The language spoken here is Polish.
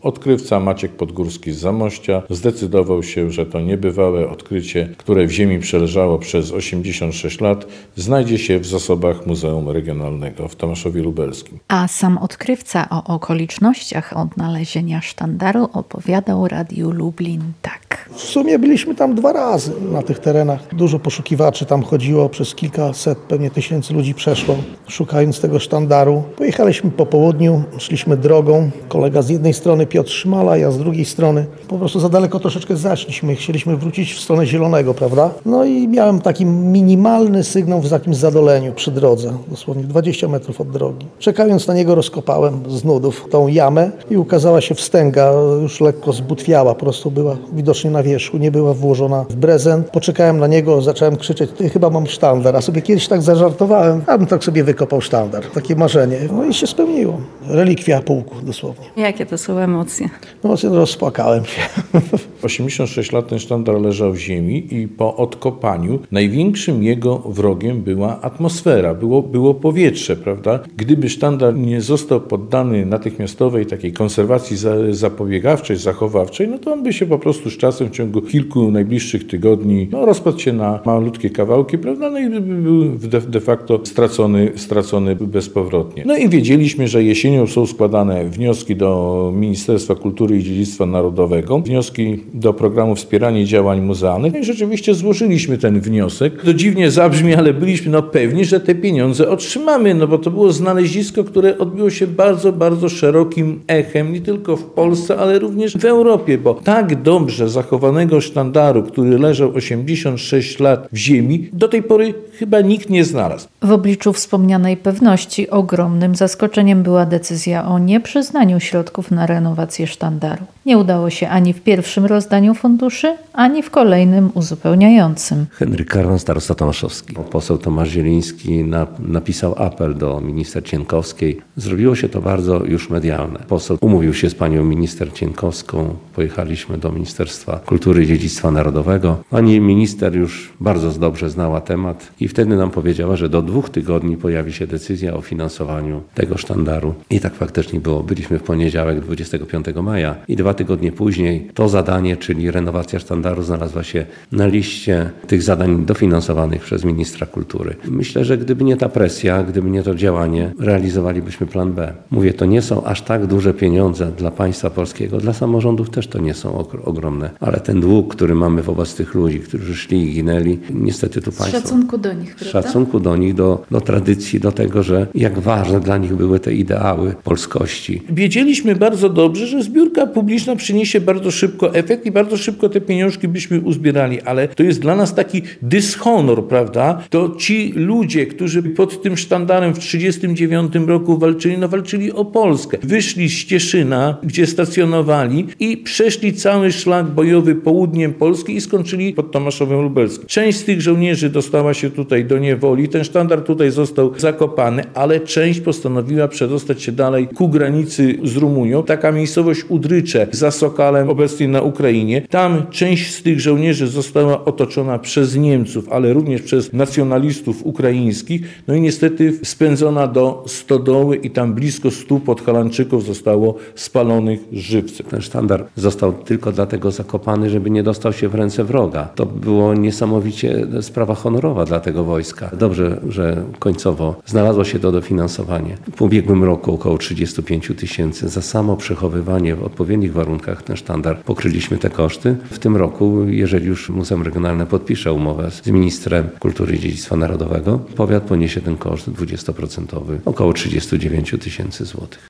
Odkrywca Maciek Podgórski z Zamościa zdecydował się, że to niebywałe odkrycie, które w ziemi przeleżało przez 86 lat, znajdzie się w zasobach Muzeum Regionalnego w Tomaszowie Lubelskim. A sam odkrywca o okolicznościach odnalezienia sztandaru opowiadał Radiu Lublin tak. W sumie byliśmy tam 2 razy na tych terenach. Dużo poszukiwaczy tam chodziło, przez kilkaset, pewnie tysięcy ludzi przeszło, szukając tego sztandaru. Pojechaliśmy po południu, szliśmy drogą. Kolega z jednej strony Piotr Szymala, ja z drugiej strony. Po prostu za daleko troszeczkę zaszliśmy. Chcieliśmy wrócić w stronę Zielonego, prawda? No i miałem taki minimalny sygnał w takim zadoleniu przy drodze, dosłownie 20 metrów od drogi. Czekając na niego rozkopałem z nudów tą jamę i ukazała się wstęga, już lekko zbutwiała, po prostu była widocznie na wierzchu, nie była włożona w prezent. Poczekałem na niego, zacząłem krzyczeć, ty chyba mam sztandar, a sobie kiedyś tak zażartowałem, a bym tak sobie wykopał sztandar. Takie marzenie. No i się spełniło. Relikwia pułku dosłownie. Jakie to są emocje? No rozpłakałem się. 86 lat ten sztandar leżał w ziemi i po odkopaniu największym jego wrogiem była atmosfera, było powietrze, prawda? Gdyby sztandar nie został poddany natychmiastowej takiej konserwacji zapobiegawczej, zachowawczej, no to on by się po prostu z czasem w ciągu kilku najbliższych tygodni rozpadł się na malutkie kawałki, prawda? No i by był de facto stracony bezpowrotnie. No i wiedzieliśmy, że jesienią są składane wnioski do Ministerstwa Kultury i Dziedzictwa Narodowego, wnioski do programu wspierania działań muzealnych. No i rzeczywiście złożyliśmy ten wniosek. To dziwnie zabrzmi, ale byliśmy pewni, że te pieniądze otrzymamy, bo to było znalezisko, które odbiło się bardzo, bardzo szerokim echem, nie tylko w Polsce, ale również w Europie, bo tak dobrze zachowanego sztandaru, który leżał 86 lat w ziemi, do tej pory chyba nikt nie znalazł. W obliczu wspomnianej pewności ogromnym zaskoczeniem była decyzja o nieprzyznaniu środków na renowację sztandaru. Nie udało się ani w pierwszym rozdaniu funduszy, ani w kolejnym uzupełniającym. Henryk Karwan, starosta tomaszowski. Poseł Tomasz Zieliński napisał apel do minister Cienkowskiej. Zrobiło się to bardzo już medialne. Poseł umówił się z panią minister Cienkowską. Pojechaliśmy do Ministerstwa Kultury i Dziedzictwa Narodowego. Pani minister już bardzo dobrze znała temat i wtedy nam powiedziała, że do 2 tygodni pojawi się decyzja o finansowaniu tego sztandaru. I tak faktycznie było. Byliśmy w poniedziałek 25 maja i 2 tygodnie później to zadanie, czyli renowacja sztandaru, znalazła się na liście tych zadań dofinansowanych przez ministra kultury. Myślę, że gdyby nie ta presja, gdyby nie to działanie, realizowalibyśmy plan B. Mówię, to nie są aż tak duże pieniądze dla państwa polskiego, dla samorządów też to nie są ogromne, ale ten dług, który mamy wobec tych ludzi, którzy szli i ginęli, niestety tu państwo... Z szacunku do nich, prawda? Z szacunku do nich, do tradycji, do tego, że jak ważne dla nich były te ideały polskości. Wiedzieliśmy bardzo dobrze, że zbiórka publiczna przyniesie bardzo szybko efekt i bardzo szybko te pieniążki byśmy uzbierali, ale to jest dla nas taki dyshonor, prawda? To ci ludzie, którzy pod tym sztandarem w 1939 roku walczyli o Polskę. Wyszli z Cieszyna, gdzie stacjonowali i przeszli cały szlak bojowy południem Polski i skończyli pod Tomaszowem Lubelskim. Część z tych żołnierzy dostała się tutaj do niewoli, ten sztandar tutaj został zakopany, ale część postanowiła przedostać się dalej ku granicy z Rumunią. Taka miejscowość Udrycze za Sokalem, obecnie na Ukrainie. Tam część z tych żołnierzy została otoczona przez Niemców, ale również przez nacjonalistów ukraińskich. No i niestety spędzona do stodoły i tam blisko 100 podhalańczyków zostało spalonych żywcem. Ten sztandar został tylko dlatego zakopany, żeby nie dostał się w ręce wroga. To było niesamowicie sprawa honorowa dla tego wojska. Dobrze, że końcowo znalazło się to dofinansowanie. W ubiegłym roku około 35 000 za samo przechowywanie w odpowiednich warunkach ten sztandar pokryliśmy te koszty. W tym roku, jeżeli już Muzeum Regionalne podpisze umowę z ministrem Kultury i Dziedzictwa Narodowego, powiat poniesie ten koszt 20%, około 39 000 złotych.